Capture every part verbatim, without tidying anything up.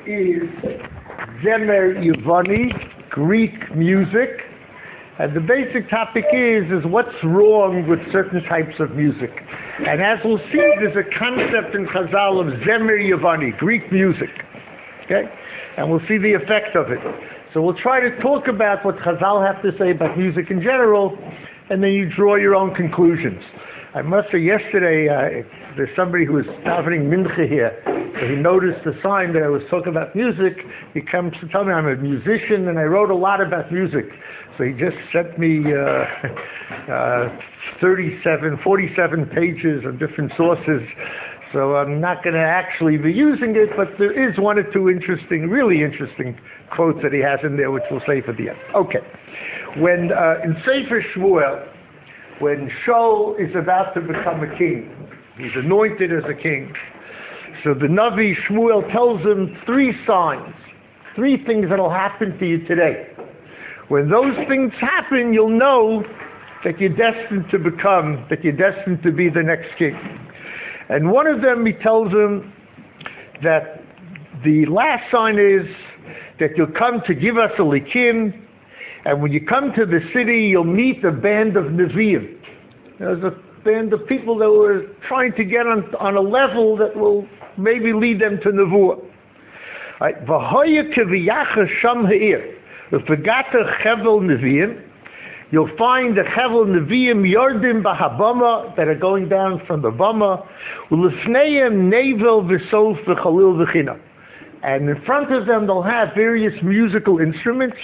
is Zemer Yevani, Greek music. And the basic topic is, is what's wrong with certain types of music. And as we'll see, there's a concept in Chazal of Zemer Yevani, Greek music. Okay? And we'll see the effect of it. So we'll try to talk about what Chazal have to say about music in general, and then you draw your own conclusions. I must say, yesterday, uh, there's somebody who was davening mincha here, so he noticed the sign that I was talking about music. He comes to tell me I'm a musician, and I wrote a lot about music. So he just sent me uh, uh, thirty-seven, forty-seven pages of different sources. So I'm not going to actually be using it, but there is one or two interesting, really interesting quotes that he has in there, which we'll say for the end. Okay. When uh, in Sefer Shmuel, when Shaul is about to become a king, he's anointed as a king. So the Navi Shmuel tells him three signs, three things that'll happen to you today. When those things happen, you'll know that you're destined to become, that you're destined to be the next king. And one of them, he tells him that the last sign is that you'll come to give us a likim, and when you come to the city, you'll meet a band of Nevi'im. There's a band of people that were trying to get on, on a level that will maybe lead them to Nevuah. V'hoya k'viyacha sham ha'ir. V'fegata chevel Nevi'im. You'll find the chevel Nevi'im yordim b'habama that are going down from the bama. U'lefneim nevel v'sof v'chalil v'china. And in front of them, they'll have various musical instruments,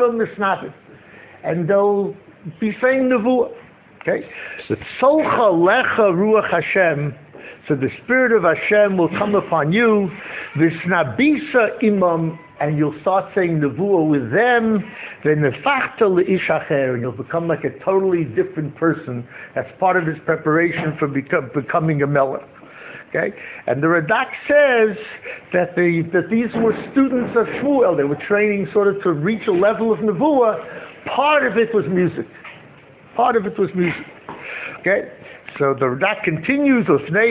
and they'll be saying Nevuah. Okay? So Tzolcha lecha ruach Hashem. So the Spirit of Hashem will come upon you. V'snabisa imam, and you'll start saying Nevuah with them. V'nefachta le'ish acher, and you'll become like a totally different person. That's part of his preparation for become, becoming a melech. Okay? And the Radak says that, the, that these were students of Shmuel. They were training sort of to reach a level of Nevuah. Part of it was music. Part of it was music. Okay? So the Radak continues,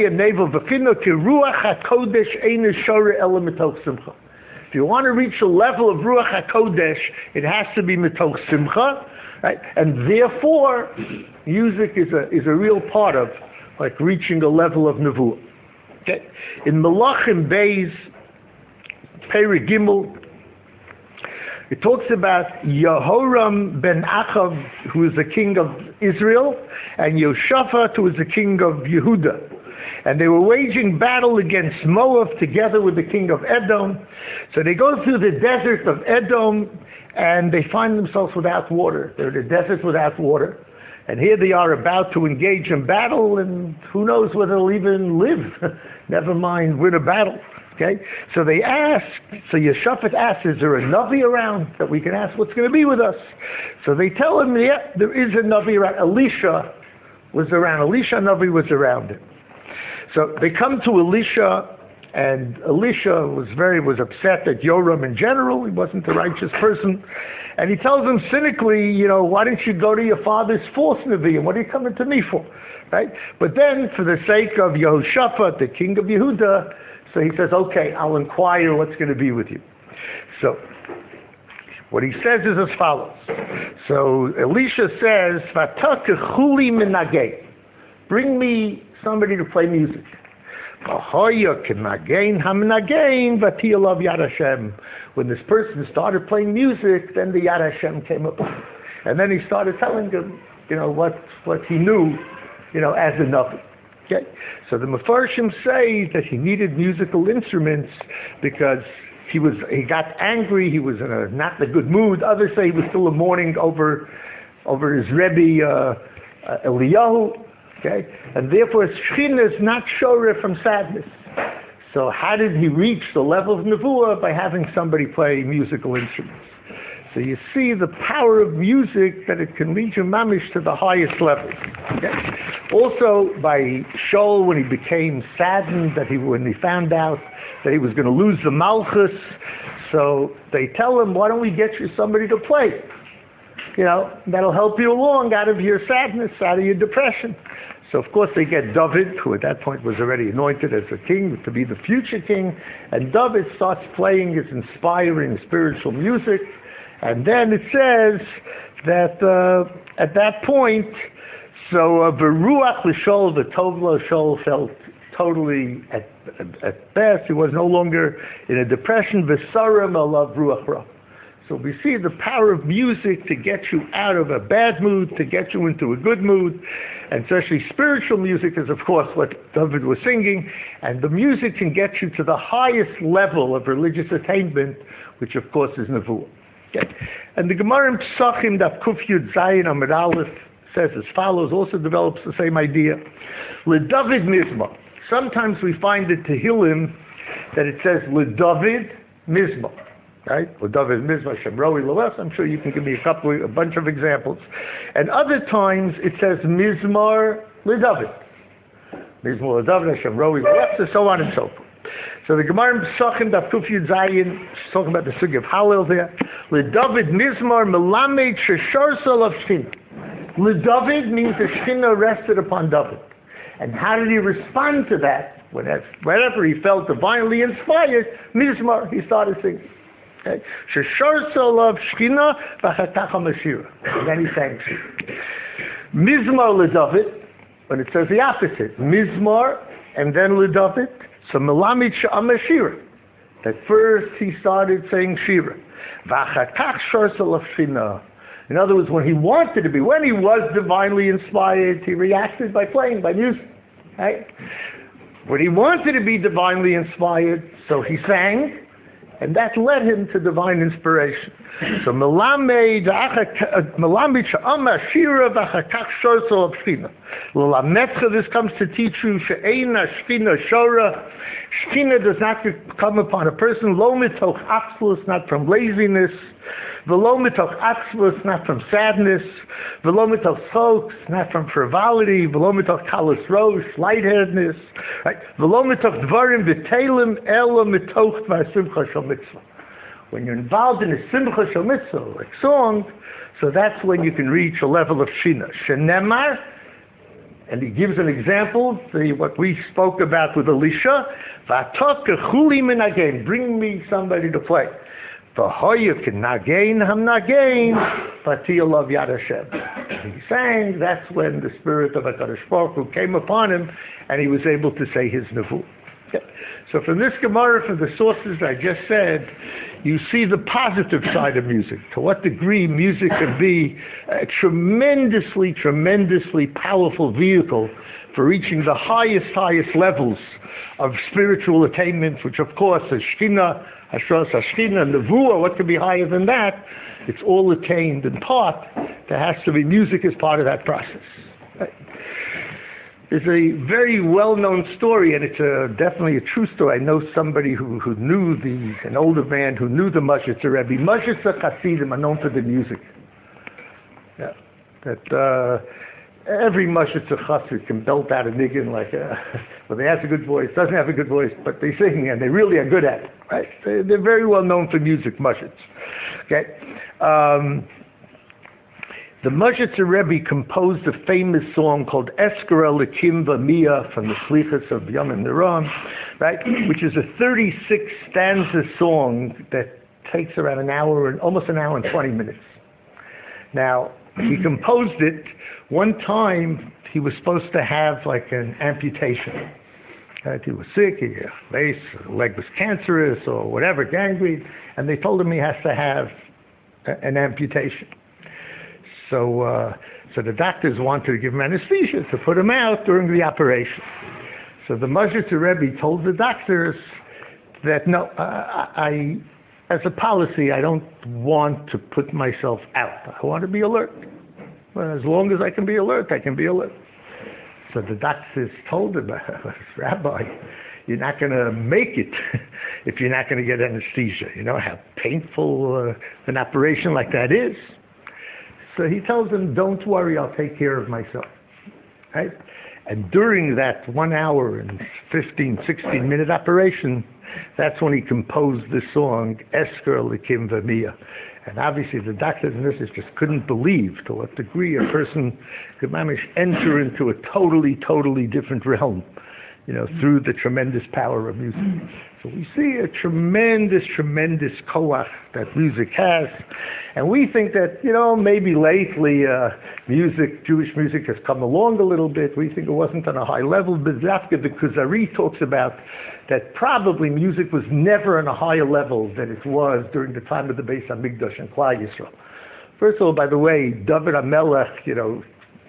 if you want to reach a level of Ruach HaKodesh, it has to be mitoch simcha. Right? And therefore, music is a, is a real part of like reaching a level of Nevuah. Okay. In Melachim Beis, Perek Gimel, it talks about Yehoram ben Achav, who is the king of Israel, and Yehoshaphat, who is the king of Yehuda. And they were waging battle against Moab together with the king of Edom. So they go through the desert of Edom, and they find themselves without water. They're in the desert without water. And here they are about to engage in battle, and who knows whether they'll even live. Never mind win a battle. Okay? So they ask, so Yehoshaphat asks, is there a Navi around that we can ask what's going to be with us? So they tell him, yeah, there is a Navi around. Elisha was around. Elisha Navi was around him. So they come to Elisha, and Elisha was very was upset at Yoram in general. He wasn't a righteous person. And he tells him cynically, you know, why don't you go to your father's false Nevi'im? What are you coming to me for? Right? But then, for the sake of Yehoshaphat, the king of Yehuda, so he says, okay, I'll inquire what's going to be with you. So, what he says is as follows. So, Elisha says, V'ata kechuli minagei. Bring me somebody to play music. When this person started playing music, then the Yad Hashem came up. And then he started telling him, you know, what, what he knew, you know, as a Navi. Okay? So the Mefarshim say that he needed musical instruments because he was he got angry, he was in a not a good mood. Others say he was still mourning over over his Rebbe uh, uh, Eliyahu. Okay? And therefore his Shechina is not shoreh from sadness. So how did he reach the level of Nevuah? By having somebody play musical instruments. So you see the power of music, that it can lead you mamish to the highest level. Okay? Also, by Shaul, when he became saddened, that he when he found out that he was going to lose the Malchus, so they tell him, why don't we get you somebody to play? You know, that'll help you along out of your sadness, out of your depression. So of course they get David, who at that point was already anointed as a king, to be the future king, and David starts playing his inspiring spiritual music, and then it says that uh, at that point, so Beruach l'Shol v'Tov l'Shol felt totally at, at, at best. He was no longer in a depression. V'Saram alav ruach ra. So we see the power of music to get you out of a bad mood, to get you into a good mood, and especially spiritual music is, of course, what David was singing, and the music can get you to the highest level of religious attainment, which, of course, is Nevuah. Okay. And the Gemara in Psachim, Daf Kuf Yud Zayin Amud Aleph, says as follows, also develops the same idea. LeDavid Mizmor. Sometimes we find it Tehillim that it says LeDavid Mizmor. Right? LeDavid Mizmor Shem Roi Loes. I'm sure you can give me a couple, a bunch of examples. And other times it says Mizmor LeDavid. Mizmor LeDavid Shem Roi Loes, and so on and so forth. So the Gemara in Pesachim Daf Kuf Yud Zayin, she's talking about the sugi of Hallel there. LeDavid Mizmor Melamed Shesharsal of Shechina. LeDavid means the Shechina rested upon David. And how did he respond to that? Whenever he felt divinely inspired, Mizmor, he started singing. Okay. Shesharsal of Shechina v'chatach HaMashira. And then he sang Shira. Mizmor LeDavid, when it says the opposite, Mizmor and then LeDavid. So Melamid Sha'am Shira. That first he started saying Shira. V'achatach sharsal of Shina. In other words, when he wanted to be, when he was divinely inspired, he reacted by playing, by music. Right? When he wanted to be divinely inspired, so he sang, and that led him to divine inspiration. So Melamid Sha'am Shira v'achatach sharsal of Shina. L'lametcha, this comes to teach you, she'eina shchina shora. Shchina does not come upon a person. Lo mitoch atzlus, not from laziness. V'lo mitoch atzlus, not from sadness. V'lo mitoch tzok, not from frivolity. V'lo mitoch kalas rosh, lightheadedness. Right? V'lo mitoch dvarim v'telim ela mitoch v'asimcha shel mitzvah. When you're involved in a simcha shel mitzvah, like song, so that's when you can reach a level of shina. Shenemar. And he gives an example, the, what we spoke about with Elisha. Bring me somebody to play. He sang, that's when the spirit of HaKadosh Baruch Hu came upon him, and he was able to say his nevuah. Okay. So from this Gemara, from the sources I just said, you see the positive side of music. To what degree music can be a tremendously, tremendously powerful vehicle for reaching the highest, highest levels of spiritual attainment, which of course is Shechina, Hashras Hashchina, Nevuah. What could be higher than that? It's all attained in part. There has to be music as part of that process. Right? There's a very well-known story, and it's a, definitely a true story. I know somebody who, who knew the, an older man who knew the Mashitzer Rebbe. Mashitzer Hasidim are known for the music. Yeah. That uh, every Mashitzer Chassid can belt out a niggin like, uh, well, they have a good voice, doesn't have a good voice, but they sing, and they really are good at it. Right? They, they're very well known for music, Mashitz. Okay. Um, The Mashitzer Rebbe composed a famous song called Eskara Lekim V'Mia from the Slichas of Yom Niram, right? Which is a thirty-six stanza song that takes around an hour and almost an hour and twenty minutes. Now, he composed it. One time he was supposed to have like an amputation. Right? He was sick, his leg was cancerous or whatever, gangrene, and they told him he has to have a, an amputation. So, uh, so the doctors wanted to give him anesthesia to put him out during the operation. So the Mashitzer Rebbe told the doctors that no, uh, I, as a policy, I don't want to put myself out. I want to be alert. Well, as long as I can be alert, I can be alert. So the doctors told him, Rabbi, you're not going to make it if you're not going to get anesthesia. You know how painful uh, an operation like that is. So he tells them, don't worry, I'll take care of myself. Right? And during that one hour and fifteen, sixteen minute operation, That's when he composed the song, Esker Likim V'Miyah. And obviously the doctors and nurses just couldn't believe to what degree a person could manage enter into a totally, totally different realm, you know, through the tremendous power of music. So we see a tremendous, tremendous koach that music has. And we think that, you know, maybe lately uh, music, Jewish music has come along a little bit. We think it wasn't on a high level, but Zafka the Kuzari talks about that probably music was never on a higher level than it was during the time of the Beis HaMikdash and Klal Yisrael. First of all, by the way, David HaMelech, you know,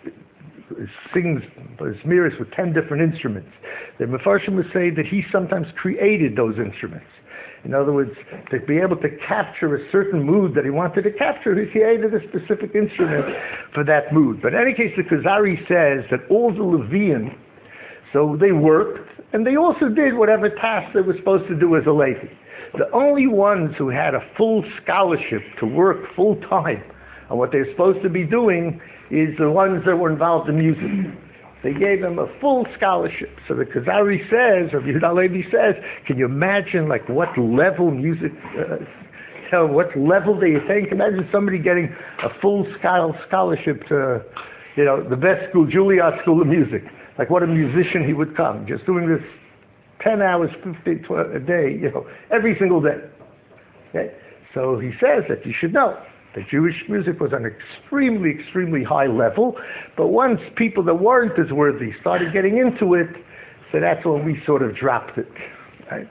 sings Zmiris with ten different instruments. The Mefarshim would say that he sometimes created those instruments. In other words, to be able to capture a certain mood that he wanted to capture, he created a specific instrument for that mood. But in any case, the Kuzari says that all the Levian, so they worked, and they also did whatever task they were supposed to do as a Levi. The only ones who had a full scholarship to work full time on what they're supposed to be doing is the ones that were involved in music. They gave them a full scholarship. So the Kuzari says, or Yehuda Levi says, can you imagine like what level music, uh, tell what level they attain? Can you imagine somebody getting a full scholarship to, you know, the best school, Juilliard School of Music. Like what a musician he would come, just doing this ten hours, fifteen, twelve a day, you know, every single day. Okay? So he says that you should know that Jewish music was on an extremely, extremely high level, but once people that weren't as worthy started getting into it, so that's when we sort of dropped it. Right?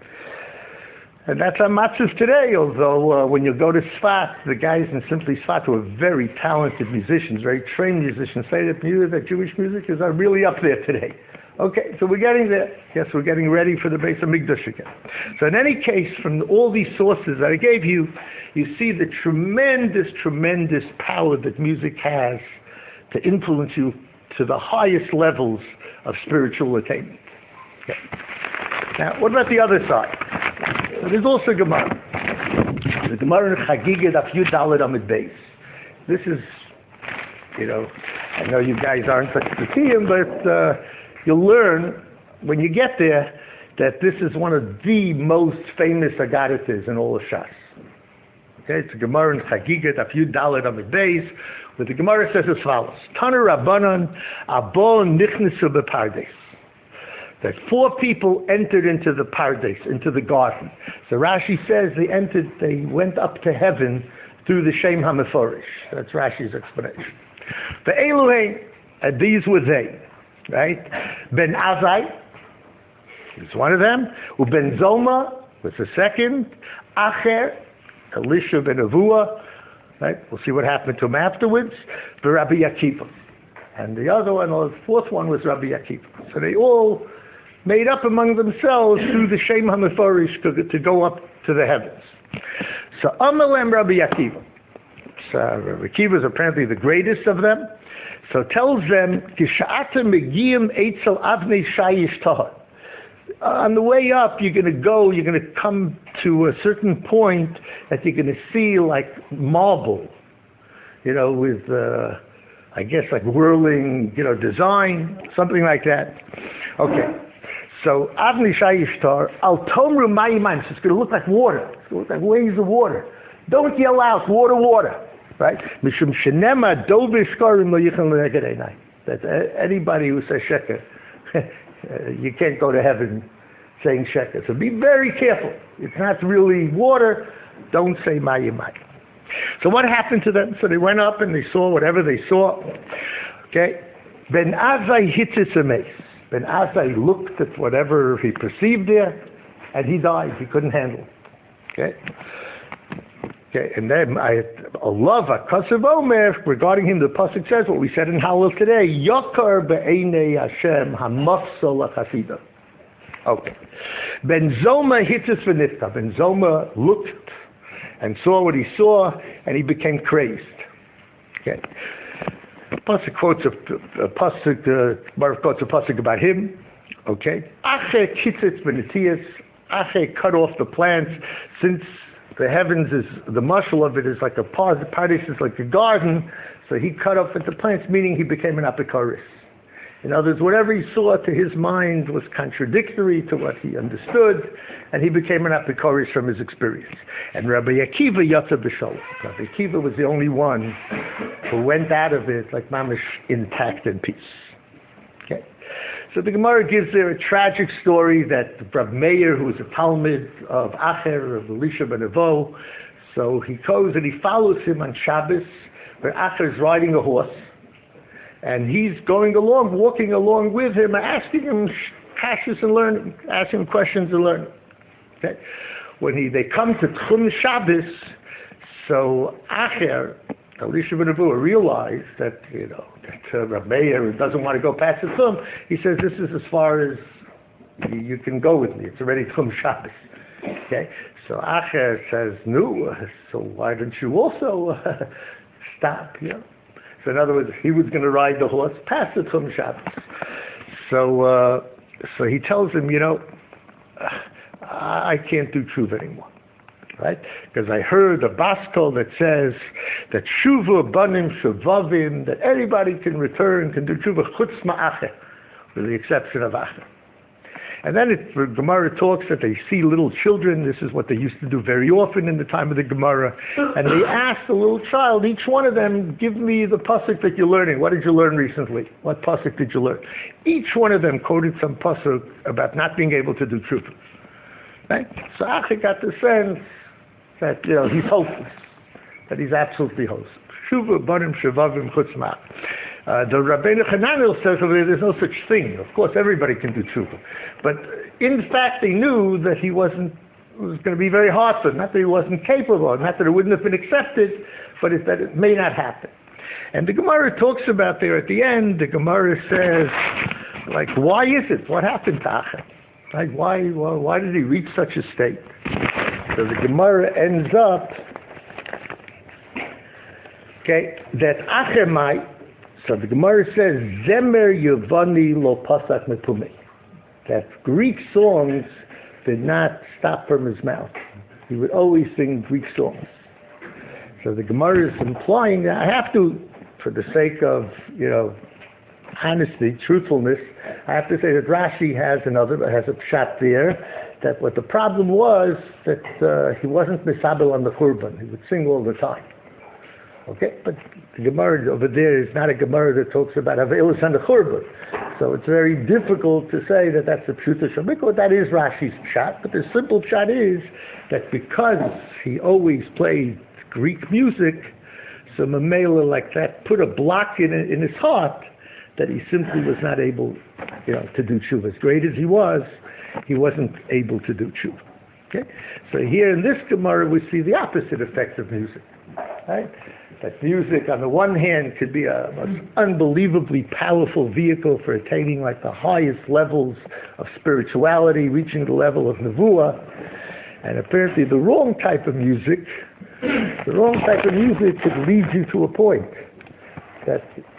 And that's our matzahs today, although uh, when you go to Sfat, the guys in Simply Sfat who are very talented musicians, very trained musicians, say that, that Jewish music is uh, really up there today. Okay, so we're getting there. Yes, we're getting ready for the Beis HaMikdash again. So in any case, from all these sources that I gave you, you see the tremendous, tremendous power that music has to influence you to the highest levels of spiritual attainment. Okay. Now, what about the other side? So there's also Gemara. The Gemara in Chagiga Daf Yud Daled Amud Beis. This is, you know, I know you guys aren't such to see him, but uh, you'll learn when you get there that this is one of the most famous Agaritas in all of Shas. Okay, it's a Gemara in Chagiga Daf Yud Daled Amud Beis, where the Gemara says as follows: Tana Rabbanan Abo Nichnesu Bepardes. That four people entered into the Pardes, into the garden. So Rashi says they entered, they went up to heaven through the Shem HaMeforish. That's Rashi's explanation. The Elohim, and these were they, right? Ben Azai is one of them. Ben Zoma was the second. Acher, Elisha ben Avua, right? We'll see what happened to him afterwards. The Rabbi Akiva. And the other one, or the fourth one, was Rabbi Akiva. So they all made up among themselves through the Shem HaMeforish to, to go up to the heavens. So Amalem Rabbi Akiva. So Rabbi Akiva is apparently the greatest of them. So it tells them, Kisha'ata Megiyim Eitzel Avnei Shayish Tahar. On the way up, you're going to go, you're going to come to a certain point that you're going to see like marble, you know, with, uh, I guess, like whirling, you know, design, something like that. Okay. So, Avnei Shayish Tahar, Al Tomru Mayiman, so it's going to look like water. It's going to look like waves of water. Don't yell out, water, water. Right? Mishum Shenema Dovish Karim Lo Yichon L'Neged Einai. That anybody who says sheker, you can't go to heaven saying sheker. So be very careful. It's not really water. Don't say Mayimai. So what happened to them? So they went up and they saw whatever they saw. Okay? Ben Azai hitzis ames. Ben Azai looked at whatever he perceived there, and he died. He couldn't handle it. Okay? Okay, and then I love a Kasav Omer, regarding him, the Pasuk says what we said in Hallel today, Yokar be'enei Hashem hamafsol hachasida. Okay. Ben Zoma hitzis v'nifta. Ben Zoma looked and saw what he saw, and he became crazed. Okay. Pasuk quotes a, a Pasuk, uh, Baruch quotes a Pasuk about him. Okay. Ache kitzitz v'netiyas. Ache cut off the plants, since the heavens is, the muscle of it is like a paradise is like a garden, so he cut off at the plants, meaning he became an apikoris. In other words, whatever he saw to his mind was contradictory to what he understood, and he became an apikoris from his experience. And Rabbi Akiva Yatza B'Shalom. Rabbi Akiva was the only one who went out of it like mamish intact in peace. Okay. So the Gemara gives there a tragic story that Rav Meir, who was a Talmud of Acher, of Elisha ben Avo, so he goes and he follows him on Shabbos, where Acher is riding a horse, and he's going along, walking along with him, asking him kashas and learning, asking him questions and learning. Okay? When he they come to Tchum Shabbos, so Acher, Elisha ben Avo, realized that, you know, that uh, Rav Meir doesn't want to go past the Tchum. He says, this is as far as you, you can go with me. It's already Tchum Shabbos. Okay? So Acher says, no, so why don't you also uh, stop, you know? So in other words, he was going to ride the horse past the Tchum Shabbos. So, uh, so he tells him, you know, I can't do tshuva anymore, right? Because I heard a baskol that says that tshuva banim shavavim, that everybody can return, can do tshuva chutz ma'acher, with the exception of Acher. And then it, the Gemara talks that they see little children. This is what they used to do very often in the time of the Gemara. And they asked the little child, each one of them, give me the pasuk that you're learning. What did you learn recently? What pasuk did you learn? Each one of them quoted some pasuk about not being able to do tshuva. Right? So Acher got the sense that, you know, he's hopeless, that he's absolutely hopeless. Tshuva banim shavavim chutz ma'acher. Uh, the Rabbeinu Hananel says well, there's no such thing. Of course, everybody can do tshuva. But in fact, they knew that he wasn't, it was going to be very hard for him. Not that he wasn't capable, not that it wouldn't have been accepted, but it's that it may not happen. And the Gemara talks about there at the end, the Gemara says, like, why is it? What happened to Acher? Like, why, why, why did he reach such a state? So the Gemara ends up, okay, that Acher might, so the Gemara says, Zemer Yevani lo pasak mepumei. That Greek songs did not stop from his mouth. He would always sing Greek songs. So the Gemara is implying that I have to, for the sake of, you know, honesty, truthfulness, I have to say that Rashi has another, has a pshat there, that what the problem was, that uh, he wasn't misabel on the Churban. He would sing all the time. Okay, but the Gemara over there is not a Gemara that talks about Aveilus and the Churban. So it's very difficult to say that that's a Pshuta Shamikot. That is Rashi's pshat, but the simple pshat is that because he always played Greek music, so Mamela like that put a block in in his heart that he simply was not able, you know, to do tshuva. As great as he was, he wasn't able to do tshuva. Okay, so here in this Gemara we see the opposite effect of music, right? That music, on the one hand, could be a most unbelievably powerful vehicle for attaining like the highest levels of spirituality, reaching the level of nevuah. And apparently the wrong type of music, the wrong type of music could lead you to a point that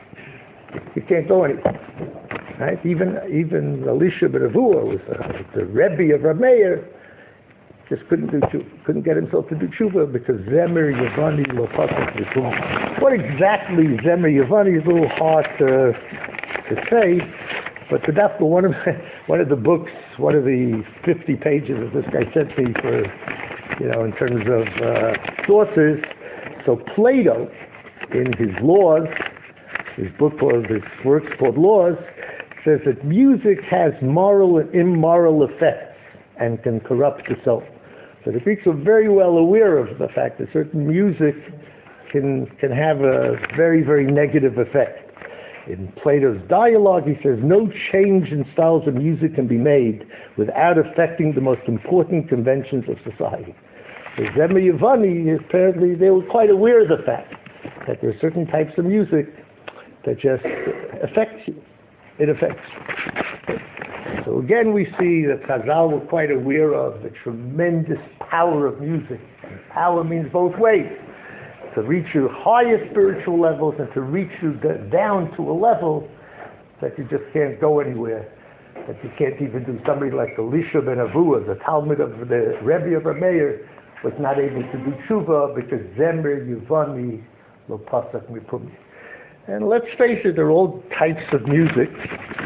you can't go anywhere. Right? Even even Elisha ben Avo was uh, the Rebbe of Rav Meir, just couldn't do tshuva, couldn't get himself to do tshuva because Zemer Yevani lo pasuk mepumei. What exactly Zemer Yevani is a little hard to, to say, but the Dafka, one of one of the books, one of the fifty pages that this guy sent me for, you know, in terms of uh, sources. So Plato, in his Laws, his book called his works called Laws, says that music has moral and immoral effects and can corrupt the soul. So the Greeks were very well aware of the fact that certain music can can have a very, very negative effect. In Plato's dialogue, he says, no change in styles of music can be made without affecting the most important conventions of society. So Zemer Yevani, apparently, they were quite aware of the fact that there are certain types of music that just affects you. It affects you. So again, we see that Chazal were quite aware of the tremendous power of music. Power means both ways. To reach your highest spiritual levels and to reach you down to a level that you just can't go anywhere. That you can't even do. Somebody like Elisha ben Avo, the Talmud of the Rebbe of Rav Meir, was not able to do tshuva because Zemer Yevani lo pasak mepumei. And let's face it, there are all types of music.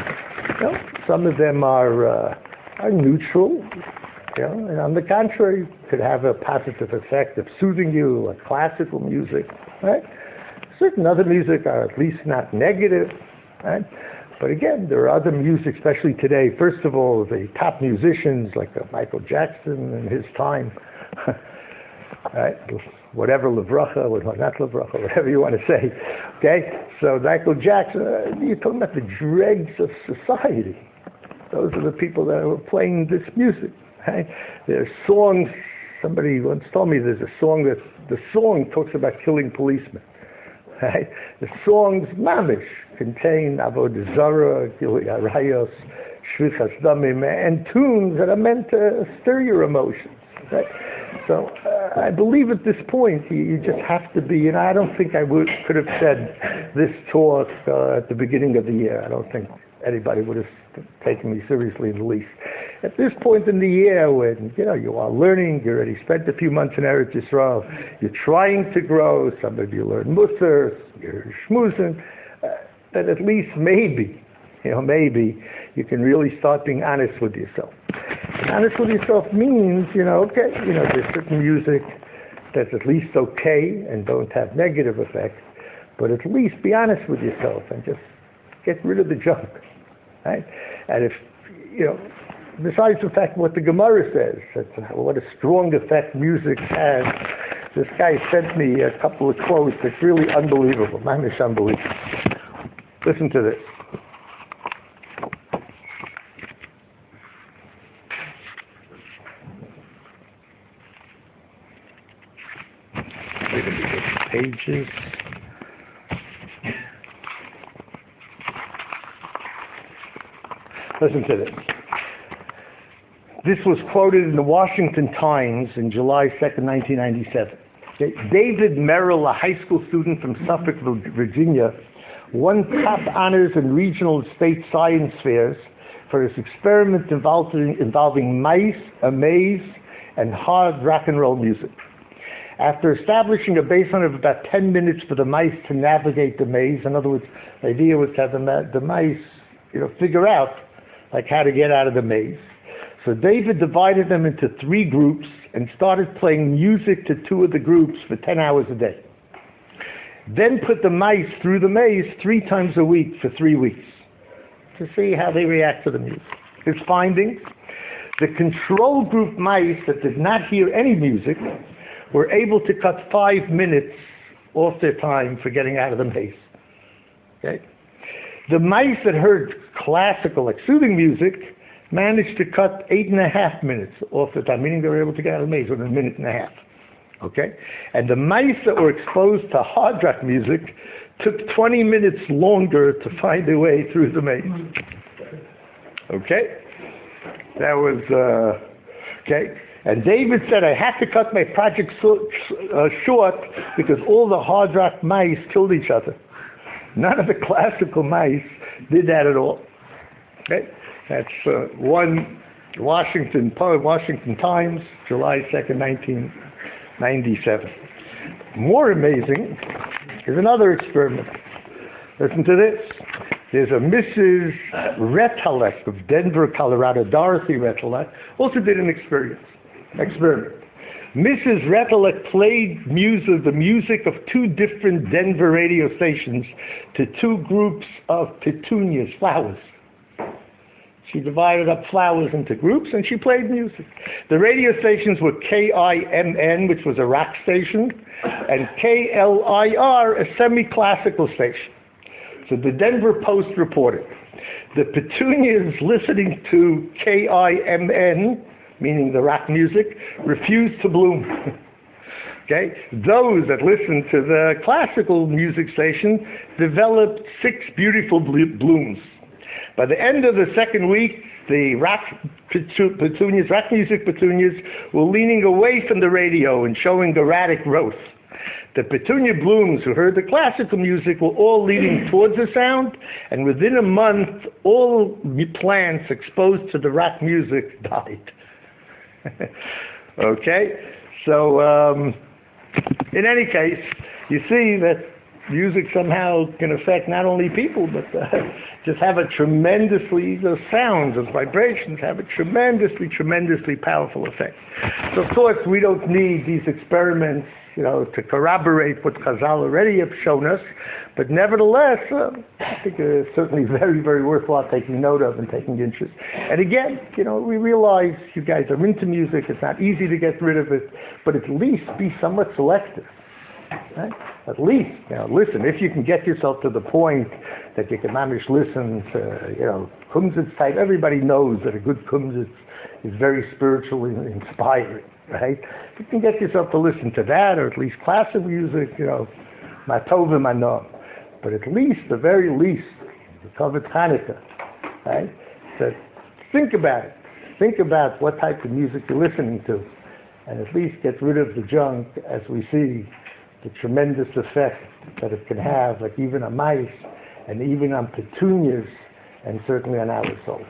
You know, some of them are, uh, are neutral, you know, and on the contrary, could have a positive effect of soothing you, like classical music, right? Certain other music are at least not negative, right? But again, there are other music, especially today. First of all, the top musicians like uh, Michael Jackson in his time, right? Whatever Levracha, not Levracha, whatever you want to say, okay? So Michael Jackson, uh, you're talking about the dregs of society. Those are the people that were playing this music, right? There's songs, somebody once told me there's a song that, the song talks about killing policemen, right? The songs, mamish, contain Avodah Zarah, Gilui Arayos, Shvichas Damim, and tunes that are meant to stir your emotions, right? So uh, I believe at this point you, you just have to be, and I don't think I would, could have said this talk uh, at the beginning of the year. I don't think anybody would have taken me seriously in the least. At this point in the year when, you know, you are learning, you already spent a few months in Eretz Yisrael, you're trying to grow, some of you learn Musar, you're schmoozing, uh, that at least maybe, you know, maybe you can really start being honest with yourself. And honest with yourself means, you know, okay, you know, there's certain music that's at least okay and don't have negative effects, but at least be honest with yourself and just get rid of the junk, right? And if, you know, besides the fact what the Gemara says, that what a strong effect music has, this guy sent me a couple of quotes that's really unbelievable. Mine is unbelievable. Listen to this. Pages. Listen to this. This was quoted in the Washington Times in July second, nineteen ninety-seven. David Merrill, a high school student from Suffolk, Virginia, won top honors in regional and state science fairs for his experiment involving, involving mice, a maze, and hard rock and roll music. After establishing a baseline of about ten minutes for the mice to navigate the maze, in other words, the idea was to have the, the mice, you know, figure out like how to get out of the maze. So David divided them into three groups and started playing music to two of the groups for ten hours a day. Then put the mice through the maze three times a week for three weeks to see how they react to the music. His findings: the control group mice that did not hear any music were able to cut five minutes off their time for getting out of the maze. Okay? The mice that heard classical, like soothing music, managed to cut eight and a half minutes off the time, meaning they were able to get out of the maze within a minute and a half. Okay? And the mice that were exposed to hard rock music took twenty minutes longer to find their way through the maze. Okay? That was, uh, okay? And David said, I had to cut my project so, uh, short because all the hard rock mice killed each other. None of the classical mice did that at all. Okay? That's uh, one Washington Washington Times, July second, nineteen ninety-seven. More amazing is another experiment. Listen to this. There's a Missus Retalek of Denver, Colorado, Dorothy Retalek, also did an experience. Experiment. Missus Retalek played music, the music of two different Denver radio stations to two groups of petunias, flowers. She divided up flowers into groups and she played music. The radio stations were K I M N, which was a rock station, and K L I R, a semi-classical station. So the Denver Post reported, the petunias listening to K I M N, meaning the rock music, refused to bloom. Okay? Those that listened to the classical music station developed six beautiful blooms. By the end of the second week, the rock petunias, rock music petunias, were leaning away from the radio and showing erratic growth. The petunia blooms who heard the classical music were all leaning towards the sound, and within a month, all plants exposed to the rock music died. Okay? So, um, in any case, you see that music somehow can affect not only people, but uh, just have a tremendously, the sounds, those vibrations have a tremendously, tremendously powerful effect. So of course we don't need these experiments, you know, to corroborate what Chazal already have shown us, but nevertheless, uh, I think it's certainly very, very worthwhile taking note of and taking interest. And again, you know, we realize you guys are into music, it's not easy to get rid of it, but at least be somewhat selective. Right? At least, you know, listen, if you can get yourself to the point that you can manage to listen to, you know, Kumsitz type, everybody knows that a good Kumsitz is very spiritually inspiring, right? If you can get yourself to listen to that, or at least classical music, you know, ma tovim ano. But at least, the very least, the Kovetz Hanukkah, right? So think about it. Think about what type of music you're listening to, and at least get rid of the junk as we see the tremendous effect that it can have, like even on mice, and even on petunias, and certainly on our souls.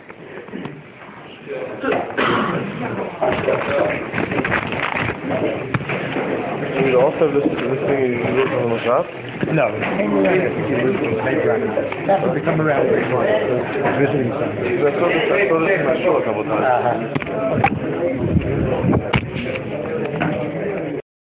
You also this this thing you live on the shop? No, it came around. I think he lived in Hebron. It happened to come around visiting somebody. I saw this. I saw this in my show a couple times. Uh-huh.